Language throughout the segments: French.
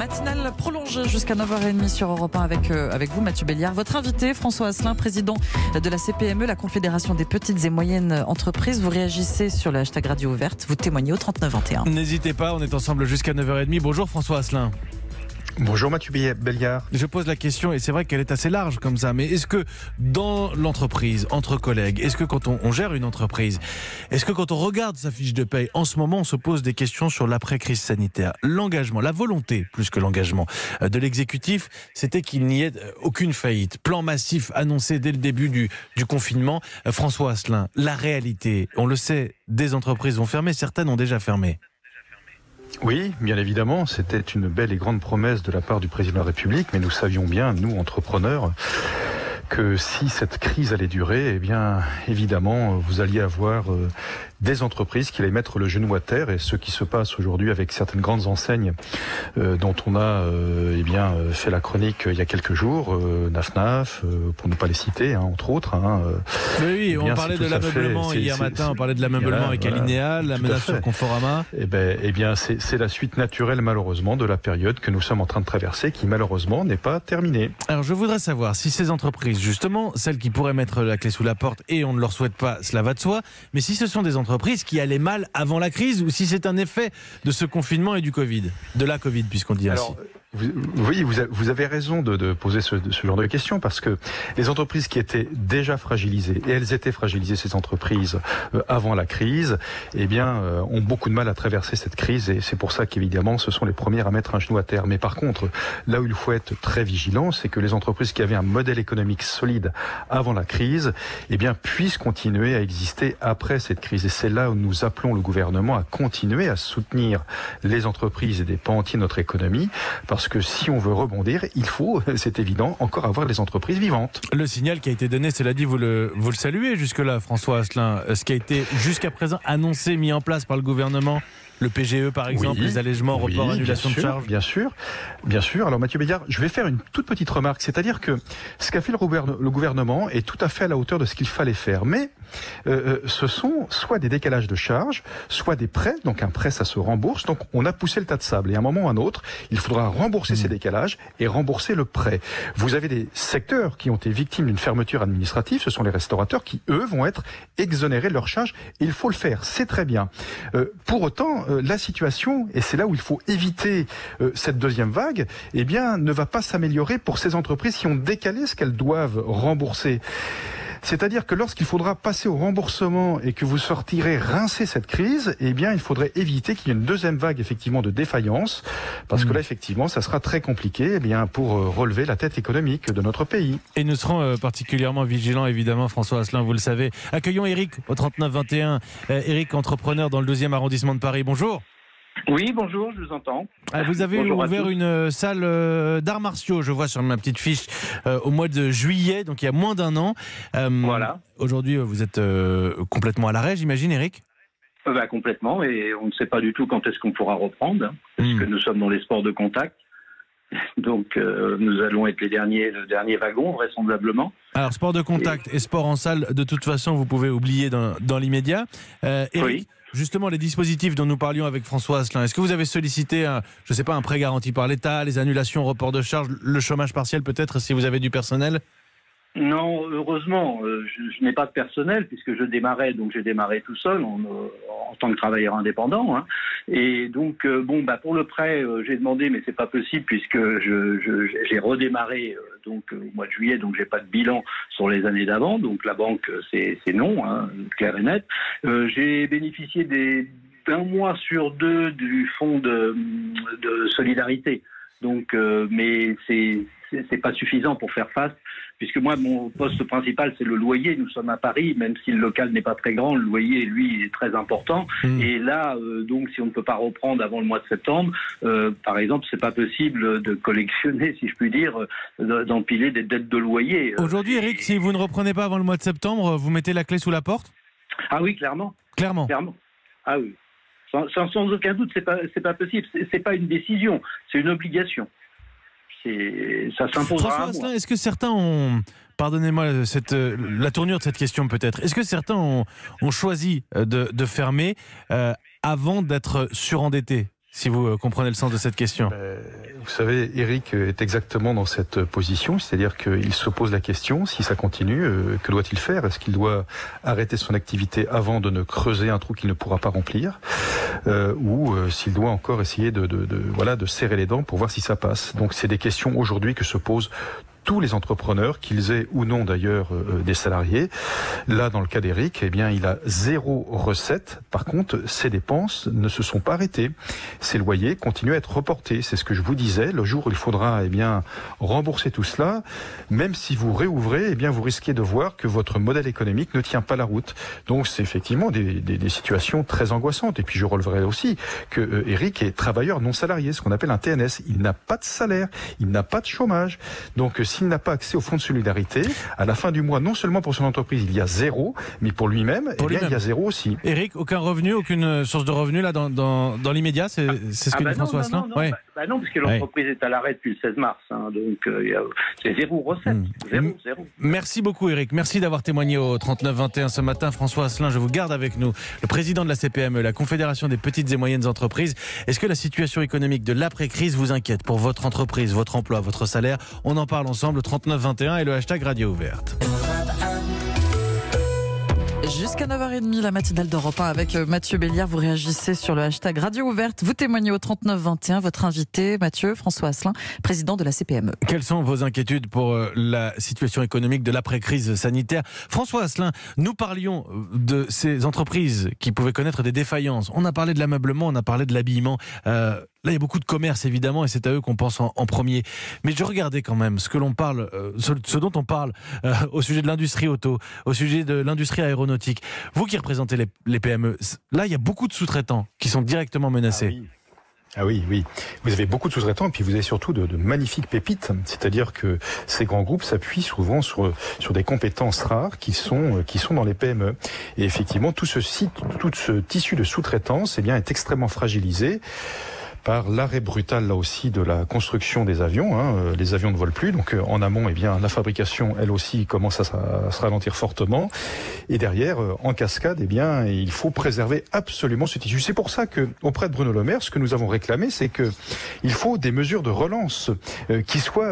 Matinale prolongée jusqu'à 9h30 sur Europe 1 avec vous, Mathieu Béliard. Votre invité, François Asselin, président de la CPME, la Confédération des petites et moyennes entreprises. Vous réagissez sur le hashtag Radio Ouverte, vous témoignez au 3921. N'hésitez pas, on est ensemble jusqu'à 9h30. Bonjour François Asselin. Bonjour Mathieu Béliard. Je pose la question et c'est vrai qu'elle est assez large comme ça, mais est-ce que dans l'entreprise, entre collègues, est-ce que quand on gère une entreprise, est-ce que quand on regarde sa fiche de paye, en ce moment on se pose des questions sur l'après-crise sanitaire, l'engagement, la volonté plus que l'engagement de l'exécutif, c'était qu'il n'y ait aucune faillite. Plan massif annoncé dès le début du confinement. François Asselin, la réalité, on le sait, des entreprises vont fermer, certaines ont déjà fermé. Oui, bien évidemment, c'était une belle et grande promesse de la part du président de la République, mais nous savions bien, nous entrepreneurs, que si cette crise allait durer, eh bien, évidemment, vous alliez avoir des entreprises qui allaient mettre le genou à terre, et ce qui se passe aujourd'hui avec certaines grandes enseignes dont on a fait la chronique il y a quelques jours, Naf, pour ne pas les citer, entre autres. Oui, on parlait de l'ameublement hier matin, on parlait de l'ameublement avec Alinéa, la menace sur Conforama. Eh bien, c'est la suite naturelle, malheureusement, de la période que nous sommes en train de traverser, qui malheureusement n'est pas terminée. Alors, je voudrais savoir si ces entreprises, justement, celles qui pourraient mettre la clé sous la porte, et on ne leur souhaite pas, cela va de soi, mais si ce sont des entreprises qui allaient mal avant la crise, ou si c'est un effet de ce confinement et du Covid, de la Covid, puisqu'on dit ainsi. Vous avez raison de poser ce genre de questions, parce que les entreprises qui étaient déjà fragilisées, et elles étaient fragilisées, ces entreprises, avant la crise, ont beaucoup de mal à traverser cette crise, et c'est pour ça qu'évidemment ce sont les premières à mettre un genou à terre. Mais par contre, là où il faut être très vigilant, c'est que les entreprises qui avaient un modèle économique solide avant la crise, puissent continuer à exister après cette crise. Et c'est là où nous appelons le gouvernement à continuer à soutenir les entreprises et des pans entiers de notre économie, parce que si on veut rebondir, il faut, c'est évident, encore avoir des entreprises vivantes. Le signal qui a été donné, cela dit, vous le saluez jusque-là, François Asselin, ce qui a été jusqu'à présent annoncé, mis en place par le gouvernement, le PGE par exemple, les allègements, reports, annulation de charges. Bien sûr. Alors Mathieu Béliard, je vais faire une toute petite remarque, c'est-à-dire que ce qu'a fait le gouvernement est tout à fait à la hauteur de ce qu'il fallait faire, mais ce sont soit des décalages de charges, soit des prêts, donc un prêt ça se rembourse, donc on a poussé le tas de sable, et à un moment ou à un autre, il faudra rembourser ces décalages et rembourser le prêt. Vous avez des secteurs qui ont été victimes d'une fermeture administrative, ce sont les restaurateurs qui, eux, vont être exonérés de leurs charges, et il faut le faire, c'est très bien. Pour autant, la situation, et c'est là où il faut éviter cette deuxième vague, ne va pas s'améliorer pour ces entreprises qui ont décalé ce qu'elles doivent rembourser. C'est-à-dire que lorsqu'il faudra passer au remboursement et que vous sortirez rincé cette crise, il faudrait éviter qu'il y ait une deuxième vague effectivement de défaillance, parce que là effectivement ça sera très compliqué pour relever la tête économique de notre pays. Et nous serons particulièrement vigilants évidemment, François Asselin, vous le savez. Accueillons Eric au 3921. Eric, entrepreneur dans le 2e arrondissement de Paris. Bonjour. Oui, bonjour, je vous entends. Vous avez ouvert une salle d'arts martiaux, je vois sur ma petite fiche, au mois de juillet, donc il y a moins d'un an. Voilà. Aujourd'hui, vous êtes complètement à l'arrêt, j'imagine, Eric ? Complètement, et on ne sait pas du tout quand est-ce qu'on pourra reprendre, parce que nous sommes dans les sports de contact. Donc nous allons être le dernier wagon, vraisemblablement. Alors, sport de contact et sport en salle, de toute façon, vous pouvez oublier dans l'immédiat. Eric, oui. Justement, les dispositifs dont nous parlions avec François Asselin, est-ce que vous avez sollicité un prêt garanti par l'État, les annulations, report de charges, le chômage partiel peut-être, si vous avez du personnel ? Non, heureusement, je n'ai pas de personnel puisque je démarrais, donc j'ai démarré tout seul en tant que travailleur indépendant. Et donc, pour le prêt, j'ai demandé, mais c'est pas possible puisque j'ai redémarré au mois de juillet, donc j'ai pas de bilan sur les années d'avant. Donc la banque, c'est non, clair et net. J'ai bénéficié d'un mois sur 2 du fonds de solidarité. Donc, mais c'est pas suffisant pour faire face, puisque moi, mon poste principal, c'est le loyer. Nous sommes à Paris, même si le local n'est pas très grand, le loyer, lui, est très important. Et là, donc, si on ne peut pas reprendre avant le mois de septembre, par exemple, c'est pas possible de collectionner, si je puis dire, d'empiler des dettes de loyer. Aujourd'hui, Eric, si vous ne reprenez pas avant le mois de septembre, vous mettez la clé sous la porte ? Ah oui, clairement. Clairement. Ah oui. Sans aucun doute, c'est pas possible. C'est pas une décision, c'est une obligation. Ça s'imposera. François Asselin, est-ce que certains ont, pardonnez-moi la tournure de cette question peut-être, est-ce que certains ont choisi de fermer avant d'être surendettés ? si vous comprenez le sens de cette question. Vous savez, Eric est exactement dans cette position, c'est-à-dire qu'il se pose la question, si ça continue, que doit-il faire? Est-ce qu'il doit arrêter son activité avant de ne creuser un trou qu'il ne pourra pas remplir, ou s'il doit encore essayer de serrer les dents pour voir si ça passe? Donc c'est des questions aujourd'hui que se posent tous les entrepreneurs, qu'ils aient ou non d'ailleurs des salariés. Là, dans le cas d'Eric, eh bien, il a 0 recette. Par contre, ses dépenses ne se sont pas arrêtées. Ses loyers continuent à être reportés. C'est ce que je vous disais. Le jour où il faudra, eh bien, rembourser tout cela, même si vous réouvrez, eh bien, vous risquez de voir que votre modèle économique ne tient pas la route. Donc, c'est effectivement des situations très angoissantes. Et puis, je releverai aussi que Eric est travailleur non salarié, ce qu'on appelle un TNS. Il n'a pas de salaire, il n'a pas de chômage. Donc, s'il n'a pas accès au fonds de solidarité, à la fin du mois, non seulement pour son entreprise, il y a 0, mais pour lui-même, il y a 0 aussi. Eric, aucun revenu, aucune source de revenus là dans l'immédiat, c'est ce que dit François Asselin. Non, parce que l'entreprise est à l'arrêt depuis le 16 mars, donc c'est 0 recette, 0. Merci beaucoup Eric, merci d'avoir témoigné au 39-21 ce matin. François Asselin, je vous garde avec nous, le président de la CPME, la Confédération des petites et moyennes entreprises. Est-ce que la situation économique de l'après-crise vous inquiète pour votre entreprise, votre emploi, votre salaire? On en parle ensemble, 39-21 et le hashtag Radio Ouverte. Jusqu'à 9h30, la matinale d'Europe 1 avec Mathieu Béliard. Vous réagissez sur le hashtag Radio Ouverte. Vous témoignez au 39-21. Votre invité, Mathieu, François Asselin, président de la CPME. Quelles sont vos inquiétudes pour la situation économique de l'après-crise sanitaire? François Asselin, nous parlions de ces entreprises qui pouvaient connaître des défaillances. On a parlé de l'ameublement, on a parlé de l'habillement. Là, il y a beaucoup de commerces, évidemment, et c'est à eux qu'on pense en premier. Mais je regardais quand même ce dont on parle au sujet de l'industrie auto, au sujet de l'industrie aéronautique. Vous qui représentez les PME, là, il y a beaucoup de sous-traitants qui sont directement menacés. Ah oui. Vous avez beaucoup de sous-traitants et puis vous avez surtout de magnifiques pépites. C'est-à-dire que ces grands groupes s'appuient souvent sur des compétences rares qui sont dans les PME. Et effectivement, tout ce tissu de sous-traitance, eh bien, est extrêmement fragilisé par l'arrêt brutal, là aussi, de la construction des avions. Les avions ne volent plus, donc en amont, eh bien, la fabrication, elle aussi, commence à se ralentir fortement. Et derrière, en cascade, eh bien, il faut préserver absolument ce tissu. C'est pour ça que, auprès de Bruno Le Maire, ce que nous avons réclamé, c'est que il faut des mesures de relance qui soient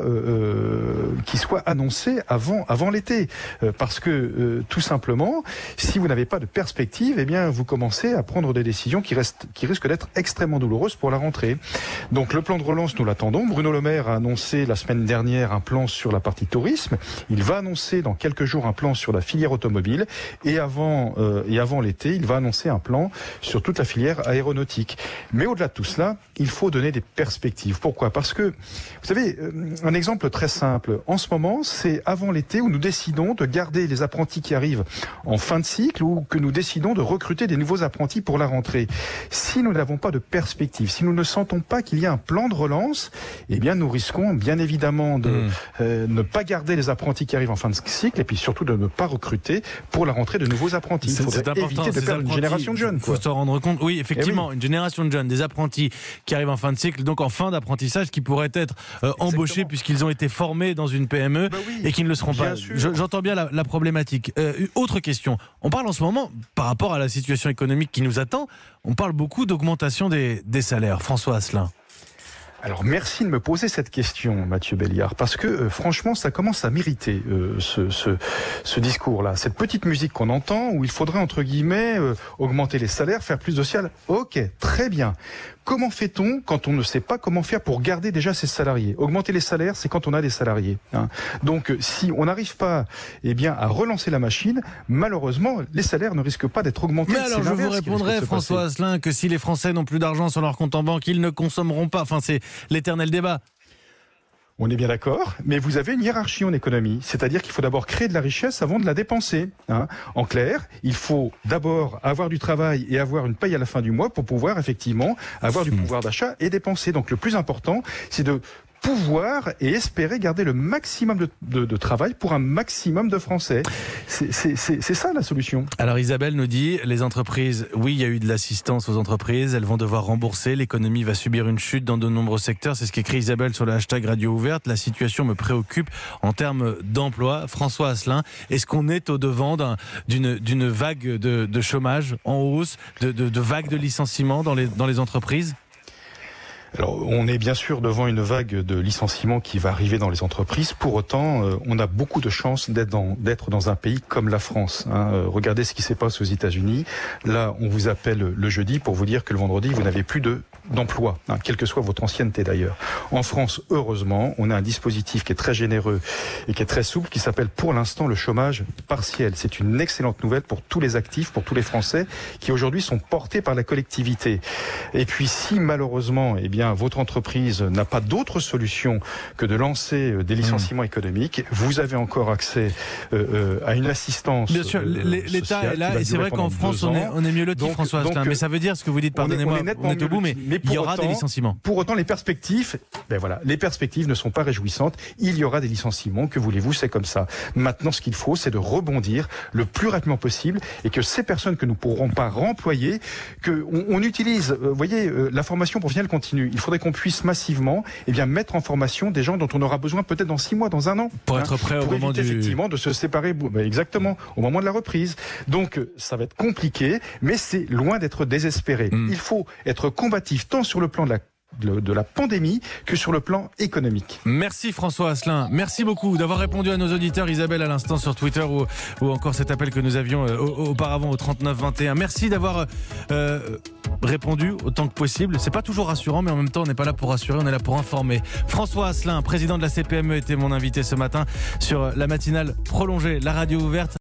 annoncées avant l'été, parce que tout simplement, si vous n'avez pas de perspective, eh bien, vous commencez à prendre des décisions qui risquent d'être extrêmement douloureuses pour la rentrée. Donc le plan de relance, nous l'attendons. Bruno Le Maire a annoncé la semaine dernière un plan sur la partie tourisme. Il va annoncer dans quelques jours un plan sur la filière automobile. Et avant l'été, il va annoncer un plan sur toute la filière aéronautique. Mais au-delà de tout cela, il faut donner des perspectives. Pourquoi? Parce que, vous savez, un exemple très simple. En ce moment, c'est avant l'été où nous décidons de garder les apprentis qui arrivent en fin de cycle ou que nous décidons de recruter des nouveaux apprentis pour la rentrée. Si nous n'avons pas de perspective, si nous ne sentons pas qu'il y a un plan de relance, eh bien nous risquons bien évidemment de ne pas garder les apprentis qui arrivent en fin de cycle et puis surtout de ne pas recruter pour la rentrée de nouveaux apprentis. Il faudrait éviter de perdre une génération de jeunes. Il faut se rendre compte, oui, effectivement, une génération de jeunes, des apprentis qui arrivent en fin de cycle, donc en fin d'apprentissage, qui pourraient être embauchés puisqu'ils ont été formés dans une PME et qui ne le seront pas. J'entends bien la problématique. Autre question, on parle en ce moment, par rapport à la situation économique qui nous attend, on parle beaucoup d'augmentation des salaires. François Asselin. Alors merci de me poser cette question, Mathieu Béliard, parce que franchement, ça commence à m'irriter ce discours-là, cette petite musique qu'on entend où il faudrait entre guillemets augmenter les salaires, faire plus de social. Ok, très bien. Comment fait-on quand on ne sait pas comment faire pour garder déjà ses salariés? Augmenter les salaires, c'est quand on a des salariés. Donc, si on n'arrive pas, eh bien, à relancer la machine, malheureusement, les salaires ne risquent pas d'être augmentés. Mais alors, je vous répondrai, François Asselin, que si les Français n'ont plus d'argent sur leur compte en banque, ils ne consommeront pas. Enfin, c'est l'éternel débat. On est bien d'accord, mais vous avez une hiérarchie en économie, c'est-à-dire qu'il faut d'abord créer de la richesse avant de la dépenser. En clair, il faut d'abord avoir du travail et avoir une paye à la fin du mois pour pouvoir effectivement avoir du pouvoir d'achat et dépenser. Donc le plus important, c'est de pouvoir et espérer garder le maximum de travail pour un maximum de Français. C'est ça la solution. Alors Isabelle nous dit, les entreprises, oui, il y a eu de l'assistance aux entreprises, elles vont devoir rembourser, l'économie va subir une chute dans de nombreux secteurs, c'est ce qu'écrit Isabelle sur le hashtag Radio Ouverte. La situation me préoccupe en termes d'emploi. François Asselin, est-ce qu'on est au devant d'une vague de chômage en hausse, de vagues de licenciements dans les entreprises ? Alors, on est bien sûr devant une vague de licenciements qui va arriver dans les entreprises. Pour autant, on a beaucoup de chances d'être dans un pays comme la France. Regardez ce qui se passe aux États-Unis. Là, on vous appelle le jeudi pour vous dire que le vendredi, vous n'avez plus d'emploi, quelle que soit votre ancienneté d'ailleurs. En France, heureusement, on a un dispositif qui est très généreux et qui est très souple, qui s'appelle pour l'instant le chômage partiel. C'est une excellente nouvelle pour tous les actifs, pour tous les Français qui aujourd'hui sont portés par la collectivité. Et puis si malheureusement, votre entreprise n'a pas d'autre solution que de lancer des licenciements économiques, vous avez encore accès à une assistance. Bien sûr, l'État est là, et c'est vrai qu'en France, on est mieux loti, François Asselin. Mais ça veut dire ce que vous dites, pardonnez-moi, on est au bout, mais il y aura des licenciements. Pour autant, les perspectives ne sont pas réjouissantes. Il y aura des licenciements, que voulez-vous, c'est comme ça. Maintenant, ce qu'il faut, c'est de rebondir le plus rapidement possible et que ces personnes que nous ne pourrons pas remployer, qu'on utilise, la formation professionnelle continue. Il faudrait qu'on puisse massivement mettre en formation des gens dont on aura besoin peut-être dans 6 mois, dans 1 an. Pour être prêt au moment effectivement de se séparer, exactement, au moment de la reprise. Donc, ça va être compliqué, mais c'est loin d'être désespéré. Il faut être combatif tant sur le plan de la pandémie que sur le plan économique. Merci François Asselin, merci beaucoup d'avoir répondu à nos auditeurs, Isabelle à l'instant sur Twitter ou encore cet appel que nous avions auparavant au 39 21. Merci d'avoir répondu autant que possible. C'est pas toujours rassurant, mais en même temps on n'est pas là pour rassurer, on est là pour informer. François Asselin, président de la CPME, était mon invité ce matin sur la matinale prolongée, la radio ouverte.